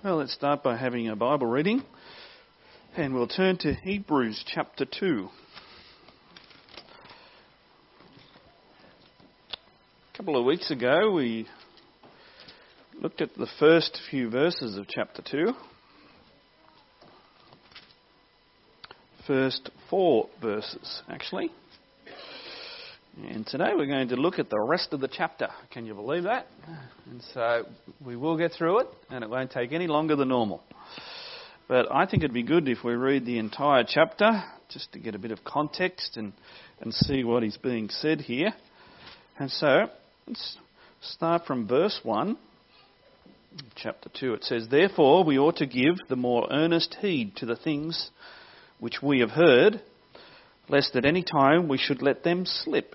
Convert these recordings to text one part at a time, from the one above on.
Well, let's start by having a Bible reading, and we'll turn to Hebrews chapter 2. A couple of weeks ago we looked at the first few verses of chapter 2. First 4 verses, actually. And today we're going to look at the rest of the chapter. Can you believe that? And so we will get through it, and it won't take any longer than normal. But I think it'd be good if we read the entire chapter, just to get a bit of context and see what is being said here. And so let's start from verse 1, chapter 2. It says, "Therefore we ought to give the more earnest heed to the things which we have heard, lest at any time we should let them slip.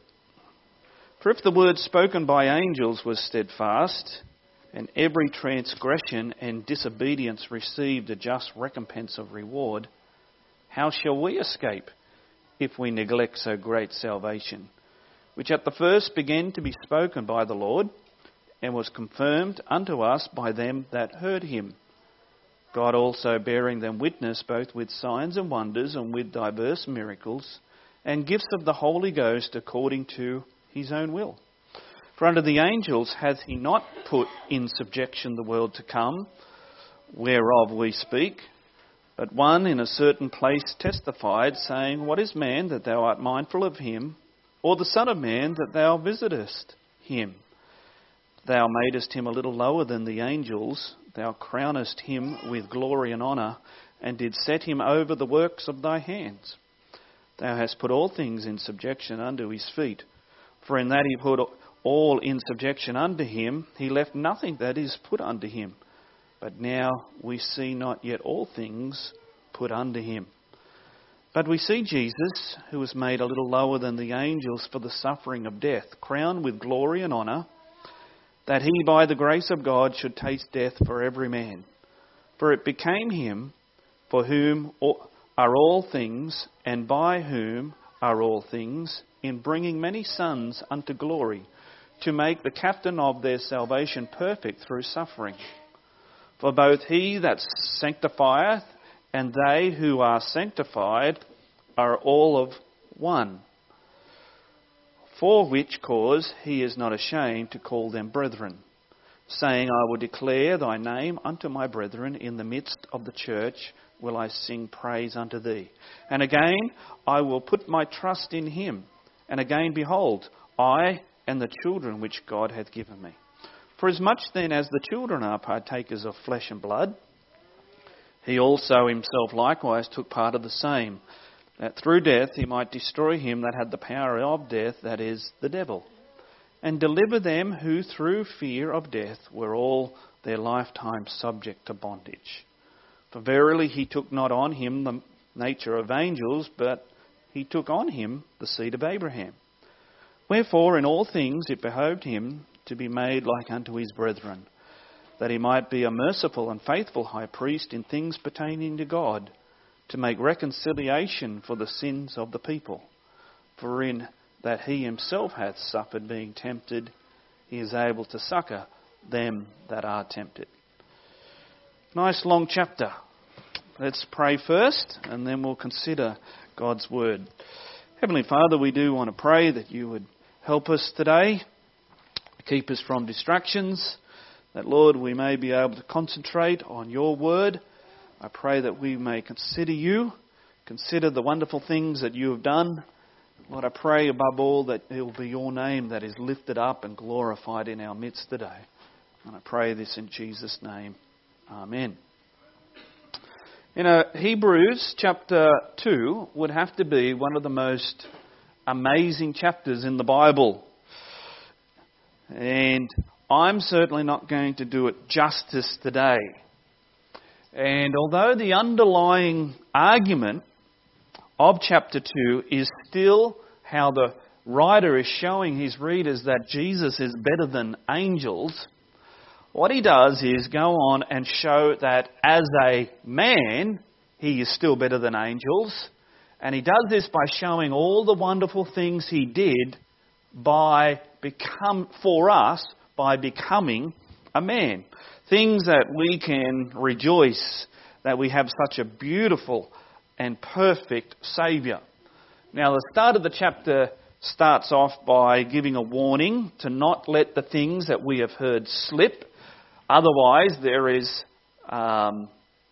For if the word spoken by angels was steadfast, and every transgression and disobedience received a just recompense of reward, how shall we escape if we neglect so great salvation, which at the first began to be spoken by the Lord, and was confirmed unto us by them that heard him, God also bearing them witness both with signs and wonders and with diverse miracles, and gifts of the Holy Ghost according to his own will. For unto the angels hath he not put in subjection the world to come, whereof we speak, but one in a certain place testified, saying, What is man that thou art mindful of him, or the Son of Man that thou visitest him? Thou madest him a little lower than the angels, thou crownest him with glory and honour, and did set him over the works of thy hands. Thou hast put all things in subjection under his feet. For in that he put all in subjection under him, he left nothing that is put under him. But now we see not yet all things put under him. But we see Jesus, who was made a little lower than the angels for the suffering of death, crowned with glory and honour, that he by the grace of God should taste death for every man. For it became him, for whom are all things, and by whom are all things, in bringing many sons unto glory, to make the captain of their salvation perfect through suffering. For both he that sanctifieth and they who are sanctified are all of one. For which cause he is not ashamed to call them brethren, saying, I will declare thy name unto my brethren, in the midst of the church will I sing praise unto thee. And again, I will put my trust in him. And again, behold, I and the children which God hath given me. For as much then as the children are partakers of flesh and blood, he also himself likewise took part of the same, that through death he might destroy him that had the power of death, that is, the devil, and deliver them who through fear of death were all their lifetime subject to bondage. For verily he took not on him the nature of angels, but he took on him the seed of Abraham. Wherefore in all things it behoved him to be made like unto his brethren, that he might be a merciful and faithful high priest in things pertaining to God, to make reconciliation for the sins of the people. For in that he himself hath suffered being tempted, he is able to succour them that are tempted." Nice long chapter. Let's pray first, and then we'll consider God's word. Heavenly Father, we do want to pray that you would help us today, keep us from distractions, that, Lord, we may be able to concentrate on your word. I pray that we may consider you, consider the wonderful things that you have done. Lord, I pray above all that it will be your name that is lifted up and glorified in our midst today. And I pray this in Jesus' name. Amen. You know, Hebrews chapter 2 would have to be one of the most amazing chapters in the Bible. And I'm certainly not going to do it justice today. And although the underlying argument of chapter 2 is still how the writer is showing his readers that Jesus is better than angels, what he does is go on and show that as a man, he is still better than angels. And he does this by showing all the wonderful things he did for us by becoming a man. things that we can rejoice that we have such a beautiful and perfect Saviour. Now, the start of the chapter starts off by giving a warning to not let the things that we have heard slip. Otherwise, there is a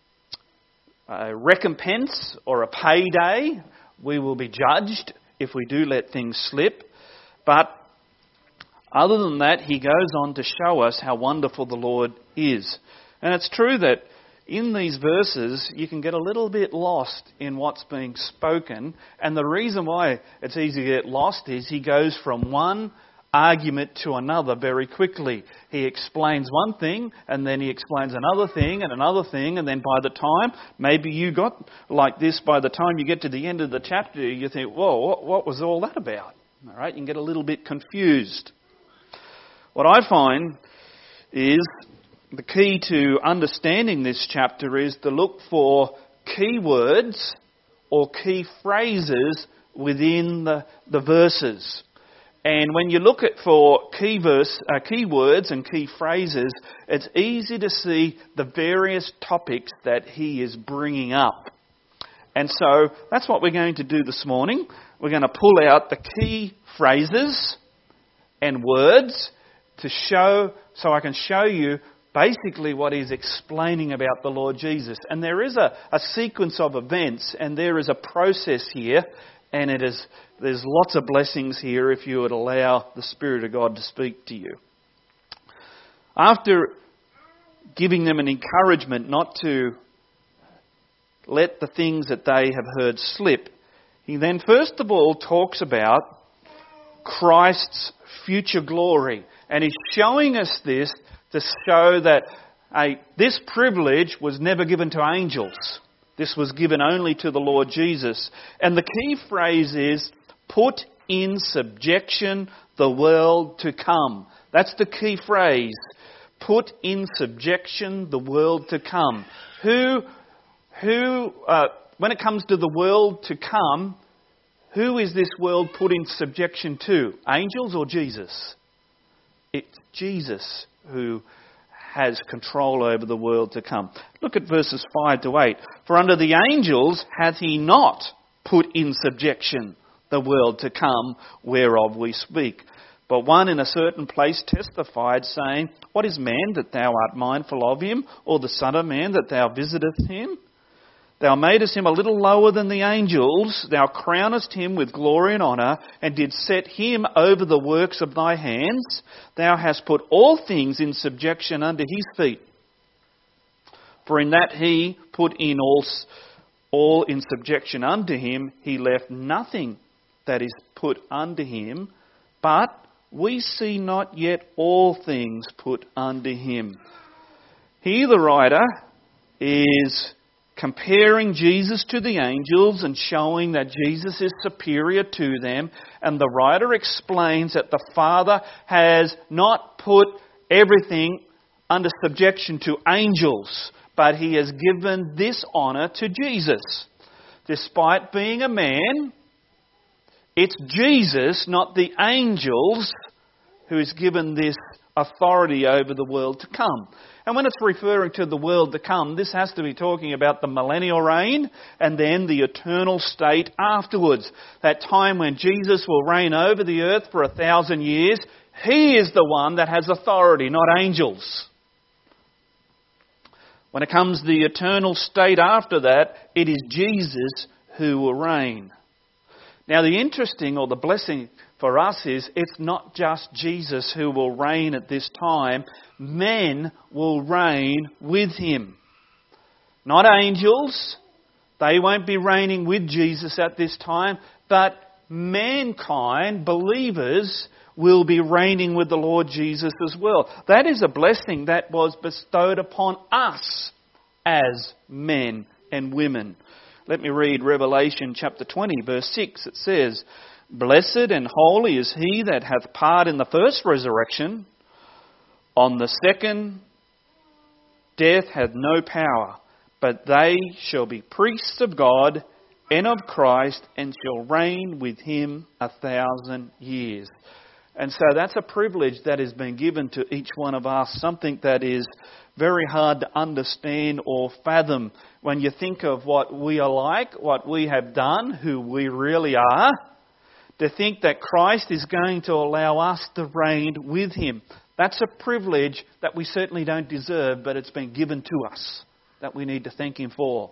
recompense or a payday. We will be judged if we do let things slip. But other than that, he goes on to show us how wonderful the Lord is. And it's true that in these verses, you can get a little bit lost in what's being spoken. And the reason why it's easy to get lost is he goes from one argument to another very quickly. He explains one thing, and then he explains another thing, and another thing, and then by the time, maybe you got like this, by the time you get to the end of the chapter, you think, whoa, what was all that about? All right, you can get a little bit confused. What I find is the key to understanding this chapter is to look for key words or key phrases within the verses. And when you look for key words and key phrases, it's easy to see the various topics that he is bringing up. And so that's what we're going to do this morning. We're going to pull out the key phrases and words to show, so I can show you basically what he's explaining about the Lord Jesus. And there is a sequence of events, and there is a process here, and there's lots of blessings here if you would allow the Spirit of God to speak to you. After giving them an encouragement not to let the things that they have heard slip, he then first of all talks about Christ's future glory. And he's showing us this to show that this privilege was never given to angels. This was given only to the Lord Jesus. And the key phrase is, put in subjection the world to come. That's the key phrase. Put in subjection the world to come. When it comes to the world to come, who is this world put in subjection to? Angels or Jesus? It's Jesus who has control over the world to come. Look at verses 5 to 8. For under the angels hath he not put in subjection the world to come, whereof we speak. But one in a certain place testified, saying, What is man that thou art mindful of him, or the son of man that thou visitest him? Thou madest him a little lower than the angels. Thou crownest him with glory and honour, and didst set him over the works of thy hands. Thou hast put all things in subjection under his feet. For in that he put in all in subjection unto him, he left nothing that is put under him. But we see not yet all things put under him. Here the writer is comparing Jesus to the angels and showing that Jesus is superior to them. And the writer explains that the Father has not put everything under subjection to angels, but he has given this honour to Jesus. Despite being a man, it's Jesus, not the angels, who is given this authority over the world to come. And when it's referring to the world to come, this has to be talking about the millennial reign and then the eternal state afterwards. That time when Jesus will reign over the earth for 1,000 years. He is the one that has authority, not angels. When it comes to the eternal state after that, it is Jesus who will reign. Now the interesting or the blessing for us is it's not just Jesus who will reign at this time. Men will reign with him. Not angels. They won't be reigning with Jesus at this time. But mankind, believers, will be reigning with the Lord Jesus as well. That is a blessing that was bestowed upon us as men and women. Let me read Revelation chapter 20, verse 6. It says, Blessed and holy is he that hath part in the first resurrection. On the second, death hath no power, but they shall be priests of God and of Christ, and shall reign with him 1,000 years. And so that's a privilege that has been given to each one of us, something that is very hard to understand or fathom when you think of what we are like, what we have done, who we really are. To think that Christ is going to allow us to reign with him. That's a privilege that we certainly don't deserve, but it's been given to us that we need to thank him for.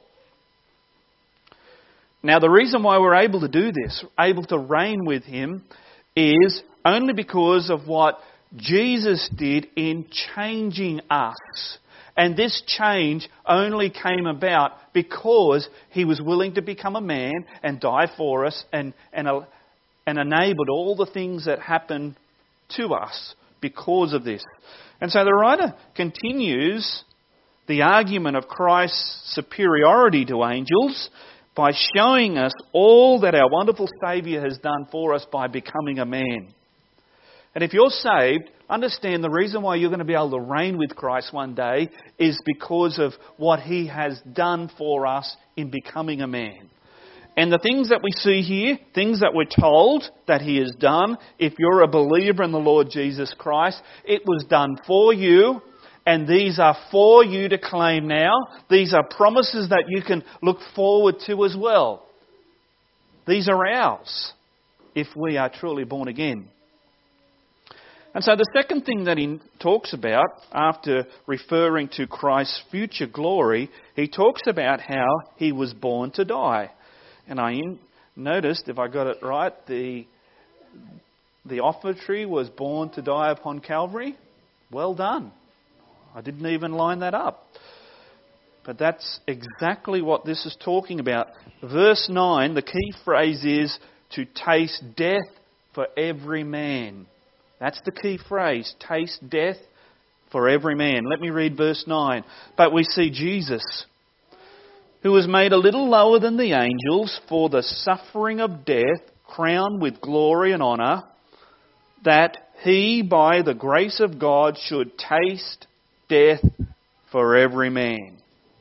Now, the reason why we're able to do this, able to reign with him, is only because of what Jesus did in changing us. And this change only came about because he was willing to become a man and die for us and enabled all the things that happen to us because of this. And so the writer continues the argument of Christ's superiority to angels by showing us all that our wonderful Saviour has done for us by becoming a man. And if you're saved, understand the reason why you're going to be able to reign with Christ one day is because of what he has done for us in becoming a man. And the things that we see here, things that we're told that he has done, if you're a believer in the Lord Jesus Christ, it was done for you, and these are for you to claim now. These are promises that you can look forward to as well. These are ours if we are truly born again. And so the second thing that he talks about, after referring to Christ's future glory, he talks about how he was born to die. And I noticed, if I got it right, the offertory was born to die upon Calvary. Well done. I didn't even line that up. But that's exactly what this is talking about. Verse 9, the key phrase is to taste death for every man. That's the key phrase, taste death for every man. Let me read verse 9. But we see Jesus, who was made a little lower than the angels for the suffering of death, crowned with glory and honour, that he, by the grace of God, should taste death for every man.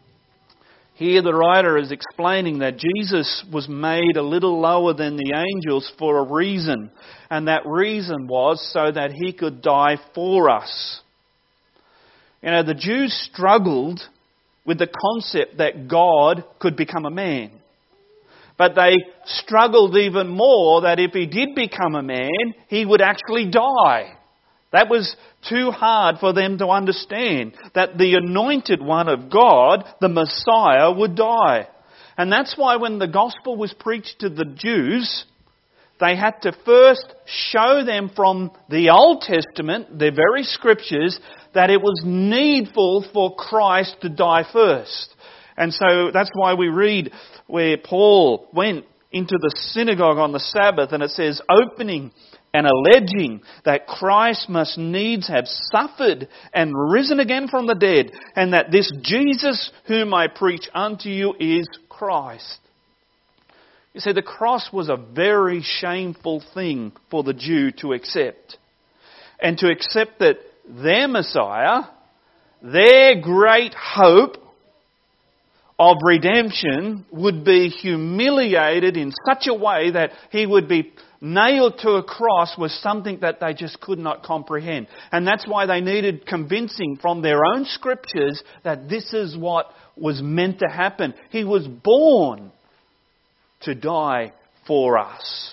Here the writer is explaining that Jesus was made a little lower than the angels for a reason. And that reason was so that he could die for us. You know, the Jews struggled with the concept that God could become a man. But they struggled even more that if he did become a man, he would actually die. That was too hard for them to understand, that the anointed one of God, the Messiah, would die. And that's why when the gospel was preached to the Jews, they had to first show them from the Old Testament, their very scriptures, that it was needful for Christ to die first. And so that's why we read where Paul went into the synagogue on the Sabbath, and it says, opening and alleging that Christ must needs have suffered and risen again from the dead, and that this Jesus whom I preach unto you is Christ. You see, the cross was a very shameful thing for the Jew to accept. And to accept that their Messiah, their great hope of redemption, would be humiliated in such a way that he would be nailed to a cross, was something that they just could not comprehend. And that's why they needed convincing from their own scriptures that this is what was meant to happen. He was born to die for us.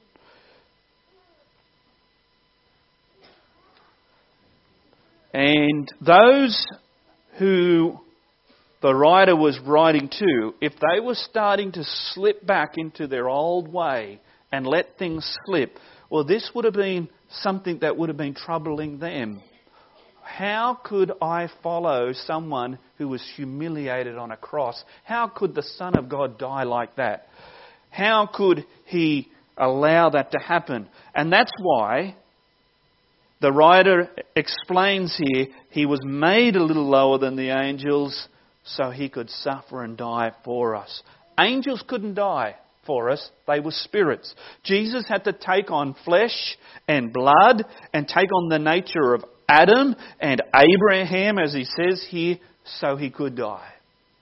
And those who the writer was writing to, if they were starting to slip back into their old way and let things slip, well, this would have been something that would have been troubling them. How could I follow someone who was humiliated on a cross? How could the Son of God die like that? How could he allow that to happen? And that's why the writer explains here, he was made a little lower than the angels so he could suffer and die for us. Angels couldn't die for us. They were spirits. Jesus had to take on flesh and blood and take on the nature of Adam and Abraham, as he says here, so he could die.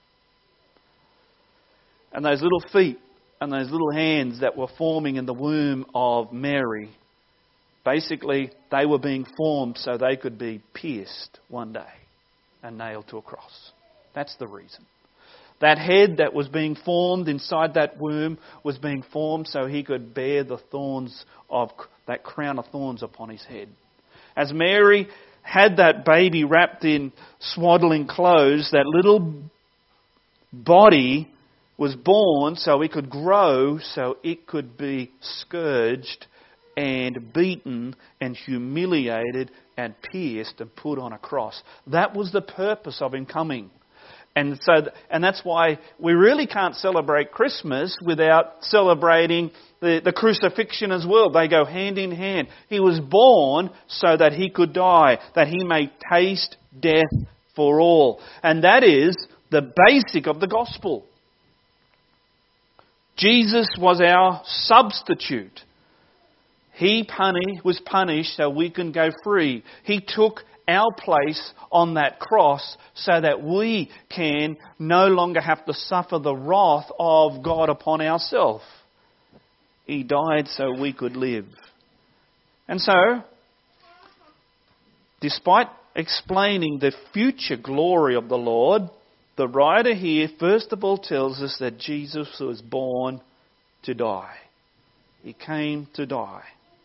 And those little feet and those little hands that were forming in the womb of Mary, basically they were being formed so they could be pierced one day and nailed to a cross. That's the reason. That head that was being formed inside that womb was being formed so he could bear the thorns of that crown of thorns upon his head. As Mary had that baby wrapped in swaddling clothes, that little body was born so it could grow, so it could be scourged and beaten and humiliated and pierced and put on a cross. That was the purpose of him coming. And that's why we really can't celebrate Christmas without celebrating the crucifixion as well. They go hand in hand. He was born so that he could die, that he may taste death for all. And that is the basic of the gospel. Jesus was our substitute. He was punished so we can go free. He took our place on that cross so that we can no longer have to suffer the wrath of God upon ourselves. He died so we could live. And so, despite explaining the future glory of the Lord, the writer here first of all tells us that Jesus was born to die. He came to die.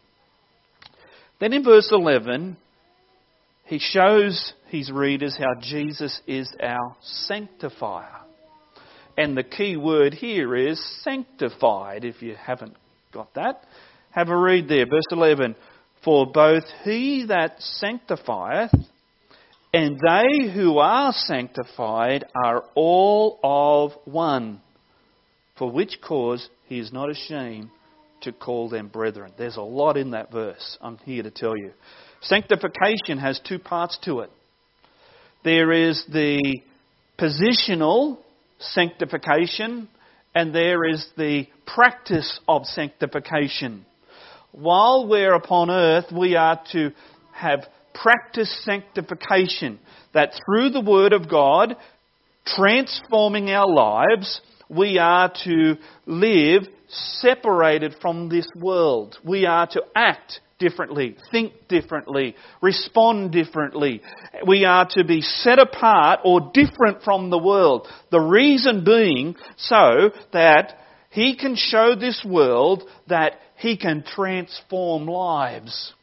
Then in verse 11, he shows his readers how Jesus is our sanctifier. And the key word here is sanctified. If you haven't got that, have a read there. Verse 11. For both he that sanctifieth and they who are sanctified are all of one. For which cause he is not ashamed to call them brethren. There's a lot in that verse, I'm here to tell you. Sanctification has two parts to it. There is the positional sanctification and there is the practice of sanctification. While we're upon earth, we are to have practice sanctification, that through the Word of God, transforming our lives, we are to live separated from this world. We are to act differently, think differently, respond differently. We are to be set apart or different from the world. The reason being so that He can show this world that He can transform lives.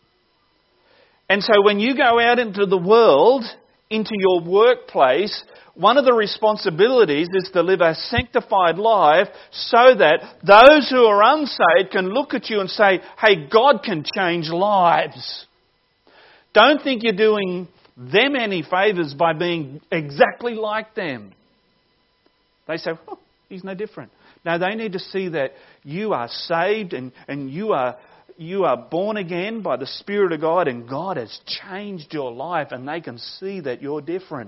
And so when you go out into the world, into your workplace, one of the responsibilities is to live a sanctified life so that those who are unsaved can look at you and say, hey, God can change lives. Don't think you're doing them any favours by being exactly like them. They say, oh, he's no different. No, they need to see that you are saved and you are born again by the Spirit of God and God has changed your life and they can see that you're different.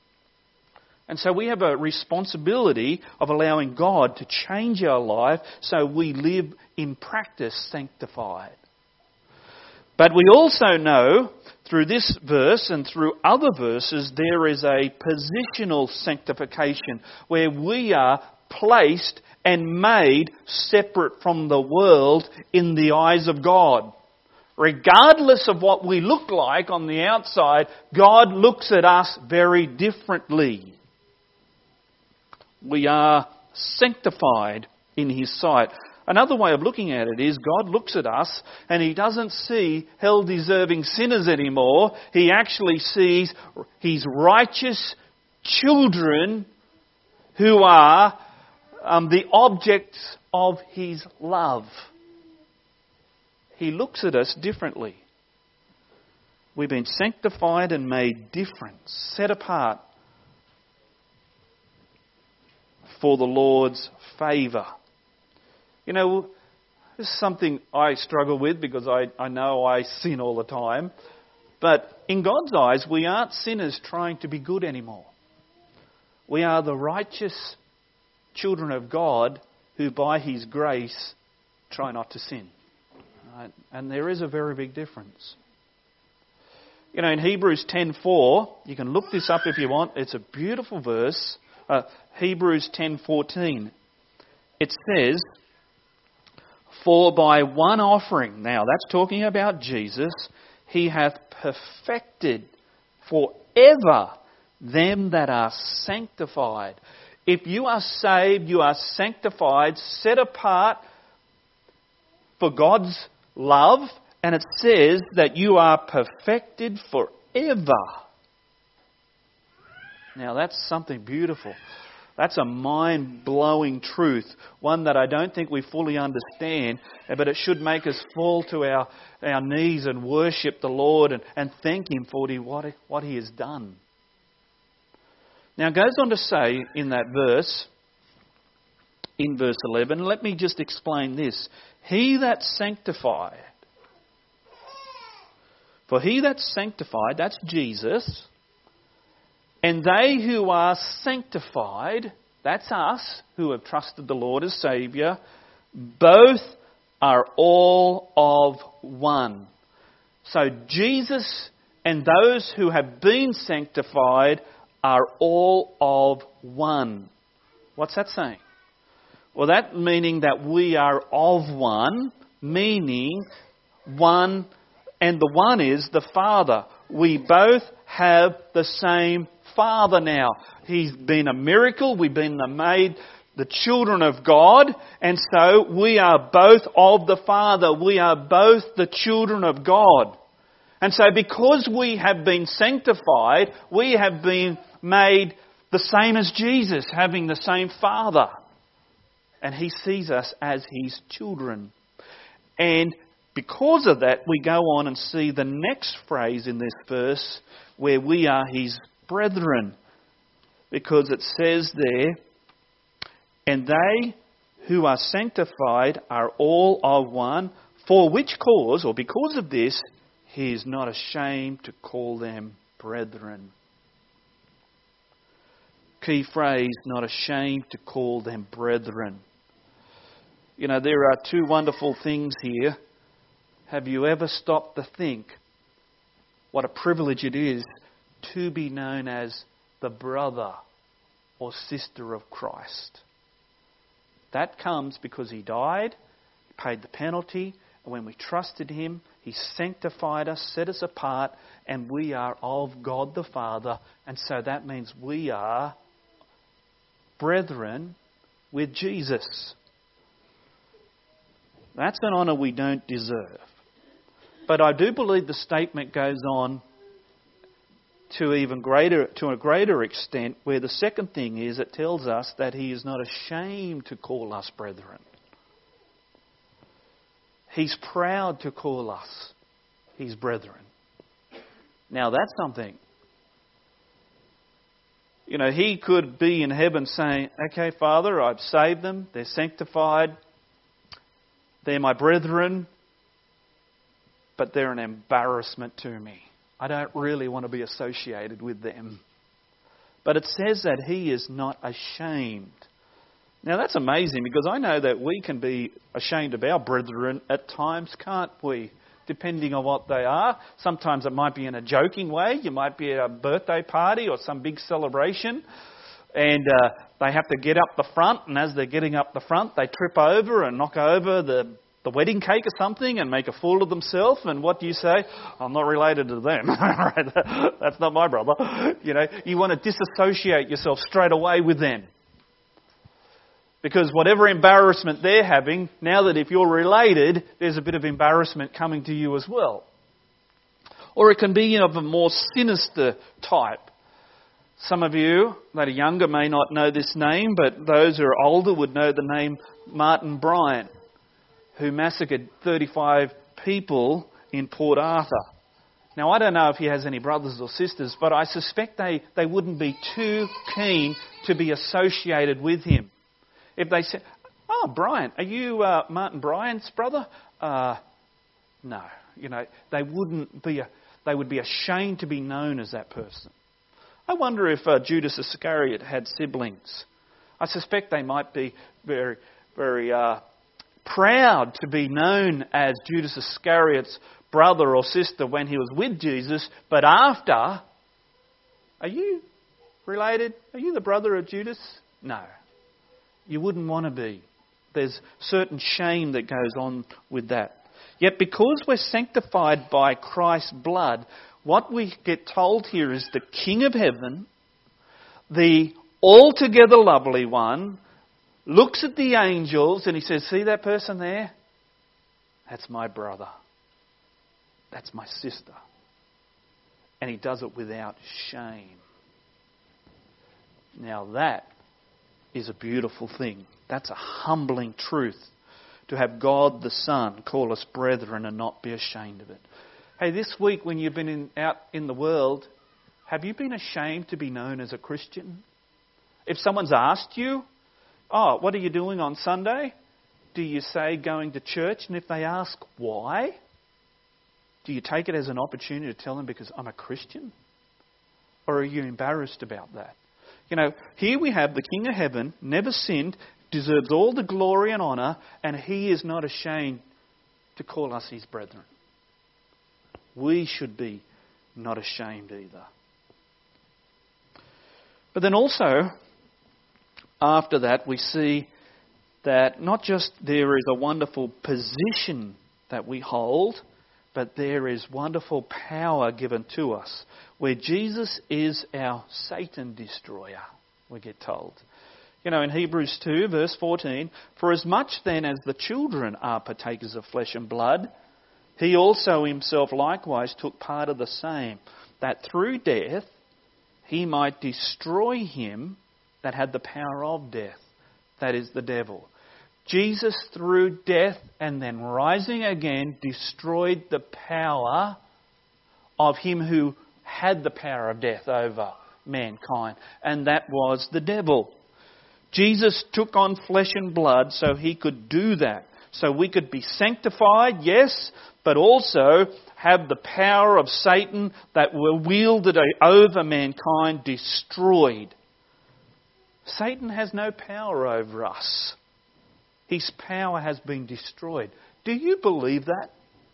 And so we have a responsibility of allowing God to change our life so we live in practice sanctified. But we also know through this verse and through other verses there is a positional sanctification where we are placed and made separate from the world in the eyes of God. Regardless of what we look like on the outside, God looks at us very differently. We are sanctified in His sight. Another way of looking at it is God looks at us and He doesn't see hell-deserving sinners anymore. He actually sees His righteous children who are the objects of His love. He looks at us differently. We've been sanctified and made different, set apart for the Lord's favour. You know, this is something I struggle with because I know I sin all the time. But in God's eyes, we aren't sinners trying to be good anymore. We are the righteous children of God who by His grace try not to sin. Right? And there is a very big difference. You know, in Hebrews 10:4, you can look this up if you want. It's a beautiful verse. Hebrews 10:14. It says, for by one offering, now that's talking about Jesus, He hath perfected forever them that are sanctified. If you are saved, you are sanctified, set apart for God's love, and it says that you are perfected forever. Now that's something beautiful. That's a mind-blowing truth, one that I don't think we fully understand, but it should make us fall to our knees and worship the Lord and thank Him for what He has done. Now it goes on to say in that verse, in verse 11, let me just explain this. He that sanctified, for he that sanctified, that's Jesus, and they who are sanctified, that's us who have trusted the Lord as Saviour, both are all of one. So Jesus and those who have been sanctified are all of one. What's that saying? Well, that meaning that we are of one, meaning one, and the one is the Father. We both have the same Father now. He's been a miracle. We've been made the children of God, and so we are both of the Father. We are both the children of God. And so because we have been sanctified, we have been made the same as Jesus, having the same Father. And He sees us as His children. And because of that, we go on and see the next phrase in this verse where we are His brethren. Because it says there, and they who are sanctified are all of one, for which cause, or because of this, He is not ashamed to call them brethren. Key phrase, not ashamed to call them brethren. You know, there are two wonderful things here. Have you ever stopped to think what a privilege it is to be known as the brother or sister of Christ? That comes because He died, He paid the penalty, and when we trusted Him, He sanctified us, set us apart, and we are of God the Father, and so that means we are brethren with Jesus. That's an honour we don't deserve. But I do believe the statement goes on to a greater extent, where the second thing is it tells us that He is not ashamed to call us brethren. He's proud to call us His brethren. Now that's something. You know, He could be in heaven saying, okay, Father, I've saved them, they're sanctified, they're my brethren, but they're an embarrassment to me. I don't really want to be associated with them. But it says that He is not ashamed. Now that's amazing, because I know that we can be ashamed of our brethren at times, can't we? Depending on what they are. Sometimes it might be in a joking way. You might be at a birthday party or some big celebration, and they have to get up the front, and as they're getting up the front, they trip over and knock over the wedding cake or something and make a fool of themselves. And what do you say? I'm not related to them. That's not my brother. You know, you want to disassociate yourself straight away with them. Because whatever embarrassment they're having, now that if you're related, there's a bit of embarrassment coming to you as well. Or it can be of a more sinister type. Some of you that are younger may not know this name, but those who are older would know the name Martin Bryant, who massacred 35 people in Port Arthur. Now, I don't know if he has any brothers or sisters, but I suspect they wouldn't be too keen to be associated with him. If they said, oh, Brian, are you Martin Bryant's brother? No. You know, they would be ashamed to be known as that person. I wonder if Judas Iscariot had siblings. I suspect they might be very, very proud to be known as Judas Iscariot's brother or sister when he was with Jesus, but after, are you related? Are you the brother of Judas? No. You wouldn't want to be. There's certain shame that goes on with that. Yet because we're sanctified by Christ's blood, what we get told here is the King of Heaven, the altogether lovely one, looks at the angels and he says, see that person there? That's my brother. That's my sister. And he does it without shame. Now that is a beautiful thing. That's a humbling truth. To have God the Son call us brethren and not be ashamed of it. Hey, this week when you've been out in the world, have you been ashamed to be known as a Christian? If someone's asked you, oh, what are you doing on Sunday? Do you say going to church? And if they ask why, do you take it as an opportunity to tell them because I'm a Christian? Or are you embarrassed about that? You know, here we have the King of Heaven, never sinned, deserves all the glory and honour, and he is not ashamed to call us his brethren. We should be not ashamed either. But then also, after that, we see that not just there is a wonderful position that we hold, but there is wonderful power given to us, where Jesus is our Satan destroyer, we get told. You know, in Hebrews 2, verse 14, for as much then as the children are partakers of flesh and blood, he also himself likewise took part of the same, that through death he might destroy him that had the power of death, that is the devil. Jesus, through death and then rising again, destroyed the power of him who had the power of death over mankind, and that was the devil. Jesus took on flesh and blood so he could do that. So we could be sanctified, yes, but also have the power of Satan that were wielded over mankind destroyed. Satan has no power over us. His power has been destroyed. Do you believe that?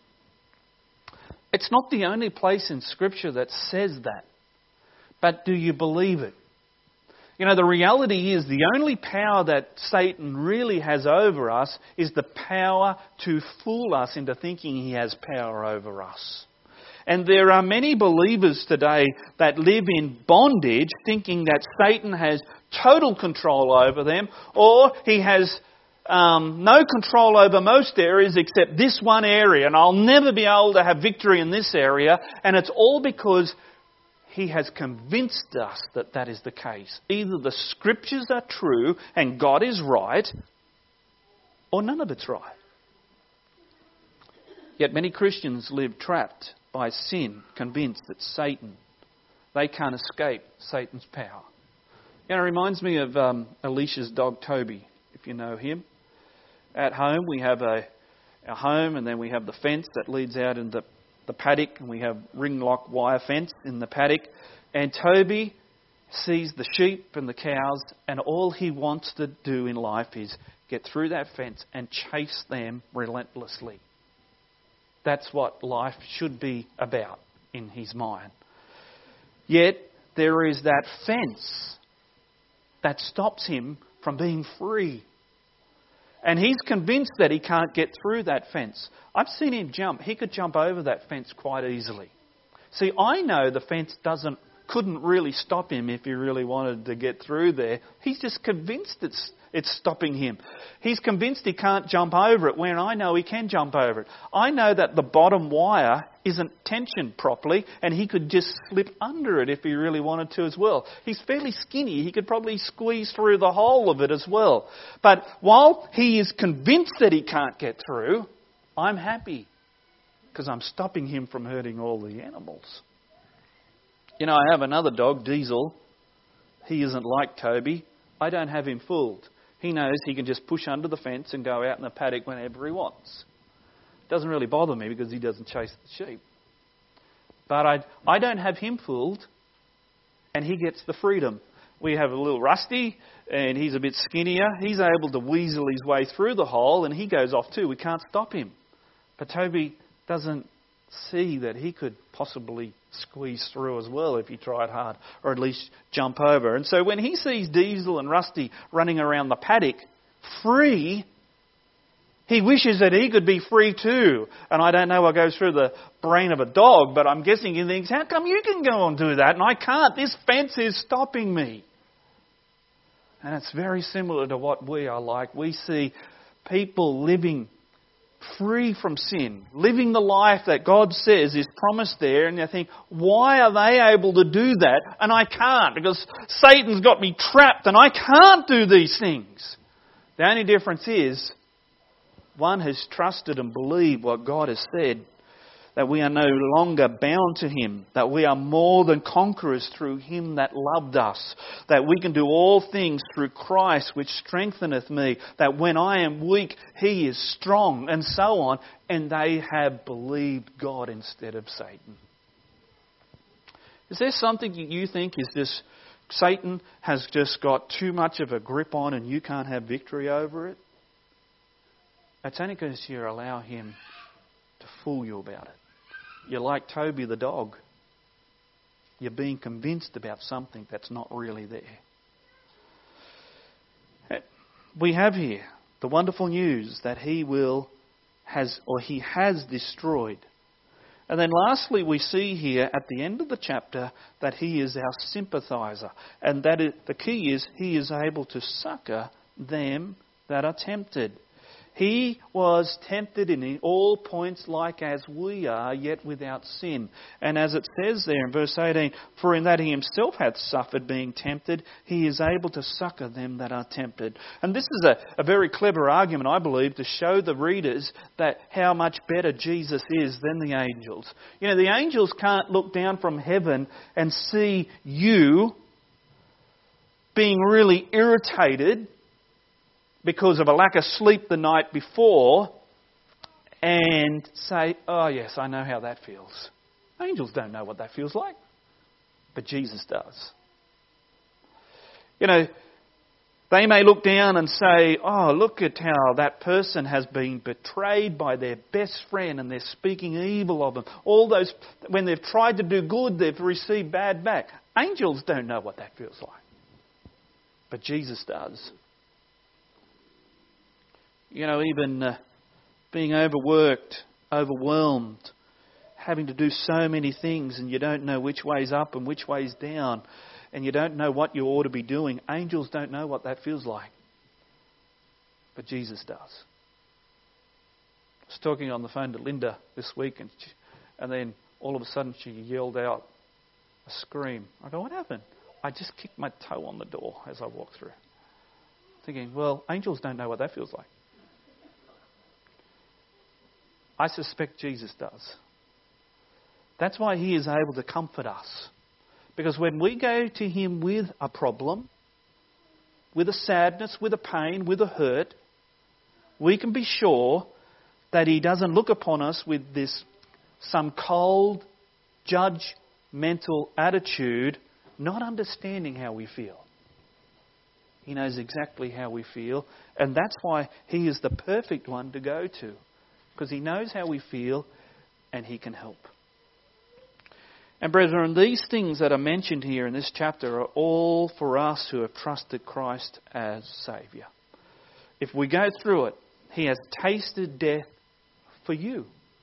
It's not the only place in Scripture that says that. But do you believe it? You know, the reality is the only power that Satan really has over us is the power to fool us into thinking he has power over us. And there are many believers today that live in bondage thinking that Satan has total control over them, or he has no control over most areas except this one area, and I'll never be able to have victory in this area. And it's all because he has convinced us that that is the case. Either the Scriptures are true and God is right, or none of it's right. Yet many Christians live trapped by sin, convinced that they can't escape Satan's power. You know, it reminds me of Alicia's dog Toby, if you know him. At home we have our home, and then we have the fence that leads out into the paddock, and we have ring lock wire fence in the paddock. And Toby sees the sheep and the cows, and all he wants to do in life is get through that fence and chase them relentlessly. That's what life should be about in his mind. Yet there is that fence that stops him from being free. And he's convinced that he can't get through that fence. I've seen him jump. He could jump over that fence quite easily. See, I know the fence couldn't really stop him if he really wanted to get through there. He's just convinced it's stopping him. He's convinced he can't jump over it when I know he can jump over it. I know that the bottom wire isn't tensioned properly and he could just slip under it if he really wanted to as well. He's fairly skinny. He could probably squeeze through the whole of it as well. But while he is convinced that he can't get through, I'm happy because I'm stopping him from hurting all the animals. You know, I have another dog, Diesel. He isn't like Toby. I don't have him fooled. He knows he can just push under the fence and go out in the paddock whenever he wants. It doesn't really bother me because he doesn't chase the sheep. But I don't have him fooled, and he gets the freedom. We have a little Rusty, and he's a bit skinnier. He's able to weasel his way through the hole, and he goes off too. We can't stop him. But Toby doesn't see that he could possibly squeeze through as well if he tried hard, or at least jump over. And so when he sees Diesel and Rusty running around the paddock free, he wishes that he could be free too. And I don't know what goes through the brain of a dog, but I'm guessing he thinks, how come you can go and do that and I can't? This fence is stopping me. And it's very similar to what we are like. We see people living free from sin, living the life that God says is promised there, and you think, why are they able to do that and I can't? Because Satan's got me trapped and I can't do these things. The only difference is one has trusted and believed what God has said, that we are no longer bound to Him, that we are more than conquerors through Him that loved us, that we can do all things through Christ which strengtheneth me, that when I am weak He is strong, and so on, and they have believed God instead of Satan. Is there something you think is this Satan has just got too much of a grip on and you can't have victory over it? It's only because you allow him to fool you about it. You're like Toby the dog. You're being convinced about something that's not really there. We have here the wonderful news that he has destroyed. And then lastly, we see here at the end of the chapter that he is our sympathiser. And the key is he is able to succour them that are tempted. He was tempted in all points like as we are, yet without sin. And as it says there in verse 18, for in that he himself hath suffered being tempted, he is able to succour them that are tempted. And this is a very clever argument, I believe, to show the readers that how much better Jesus is than the angels. You know, the angels can't look down from heaven and see you being really irritated because of a lack of sleep the night before and say, oh yes, I know how that feels. Angels don't know what that feels like, but Jesus does. You know, they may look down and say, oh, look at how that person has been betrayed by their best friend and they're speaking evil of them. All those, when they've tried to do good, they've received bad back. Angels don't know what that feels like, but Jesus does. You know, even being overworked, overwhelmed, having to do so many things and you don't know which way's up and which way's down and you don't know what you ought to be doing. Angels don't know what that feels like. But Jesus does. I was talking on the phone to Linda this week and then all of a sudden she yelled out a scream. I go, what happened? I just kicked my toe on the door as I walked through. Thinking, well, angels don't know what that feels like. I suspect Jesus does. That's why he is able to comfort us. Because when we go to him with a problem, with a sadness, with a pain, with a hurt, we can be sure that he doesn't look upon us with some cold, judgmental attitude, not understanding how we feel. He knows exactly how we feel, and that's why he is the perfect one to go to. Because he knows how we feel and he can help. And brethren, these things that are mentioned here in this chapter are all for us who have trusted Christ as Saviour. If we go through it, he has tasted death for you.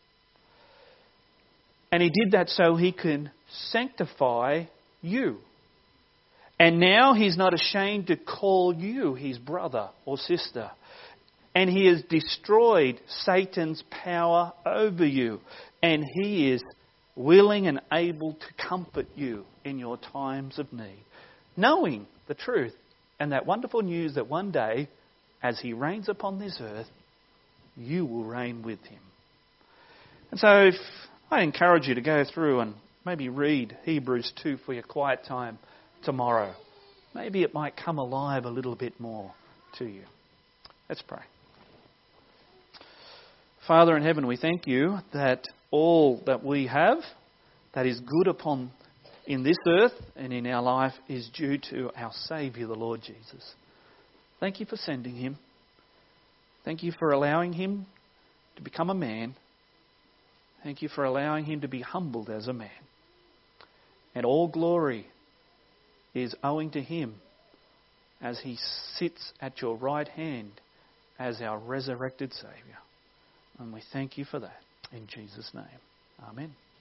And he did that so he can sanctify you. And now he's not ashamed to call you his brother or sister. And he has destroyed Satan's power over you. And he is willing and able to comfort you in your times of need. Knowing the truth and that wonderful news that one day, as he reigns upon this earth, you will reign with him. And so I encourage you to go through and maybe read Hebrews 2 for your quiet time tomorrow. Maybe it might come alive a little bit more to you. Let's pray. Father in heaven, we thank you that all that we have that is good in this earth and in our life is due to our Saviour, the Lord Jesus. Thank you for sending him. Thank you for allowing him to become a man. Thank you for allowing him to be humbled as a man. And all glory is owing to him as he sits at your right hand as our resurrected Saviour. And we thank you for that. In Jesus' name. Amen.